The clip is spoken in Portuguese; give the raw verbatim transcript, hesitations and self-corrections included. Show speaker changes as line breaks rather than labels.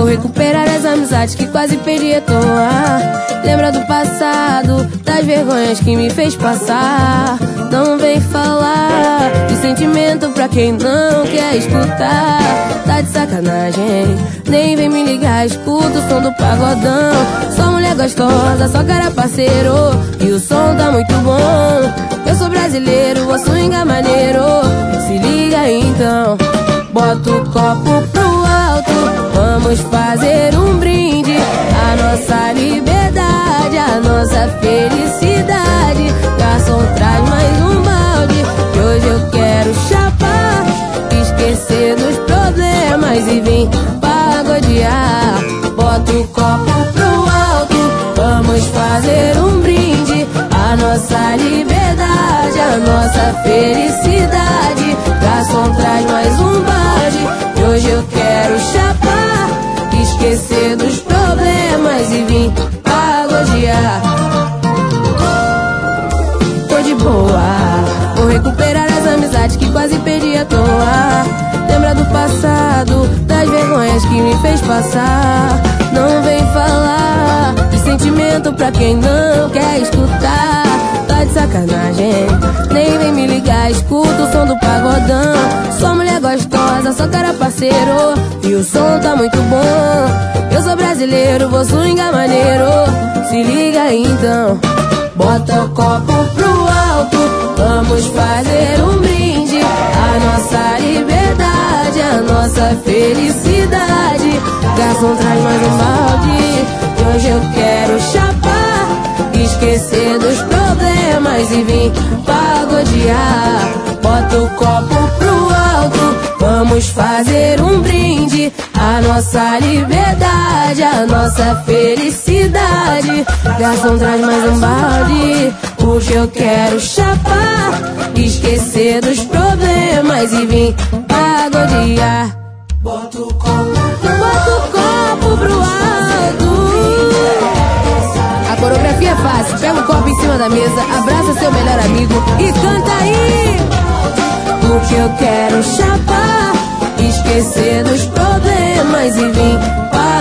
vou recuperar as amizades que quase perdi à toa. Lembra do passado, das vergonhas que me fez passar. Não vem falar de sentimento pra quem não quer escutar. Tá de sacanagem, nem vem me ligar, escuta o som do pagodão. Só mulher gostosa, só cara parceiro, e o som tá muito bom. Eu sou brasileiro, vou swingar maneiro. Se liga então, bota o copo pro alto, vamos fazer um brinde. A nossa liberdade, a nossa felicidade. Garçom, traz mais um balde, que hoje eu quero chapar, esquecer dos problemas e vir pagodear. Bota o copo pro alto, vamos fazer um brinde. A nossa liberdade, a nossa felicidade. Garçom, traz mais um balde, que hoje eu quero chapar, esquecer dos problemas e vir pagodear. Tô de boa, vou recuperar as amizades que quase perdi à toa. Lembra do passado, das vergonhas que me fez passar. Não vem falar de sentimento pra quem não quer escutar. Tá de sacanagem, nem vem me ligar, escuta o som do pagodão. Só mulher gostosa, só cara parceiro, e o som tá muito bom. Eu sou brasileiro, vou swingar maneiro. Se liga então, bota o copo pro alto, vamos fazer um brinde. A nossa liberdade, a nossa felicidade. Garçom, traz mais um balde, que hoje eu quero chapar, esquecer dos problemas e vir pagodear. Bota o copo pro alto, vamos fazer um brinde. A nossa liberdade, a nossa felicidade. Garçom, traz mais um balde, porque eu quero chapar, esquecer dos problemas e vir pagodear.
Bota o copo,
bota o copo pro alto. A coreografia é fácil, pega o copo em cima da mesa, abraça seu melhor amigo e canta aí. Porque eu quero chapar, esquecer dos problemas e vir pagodear.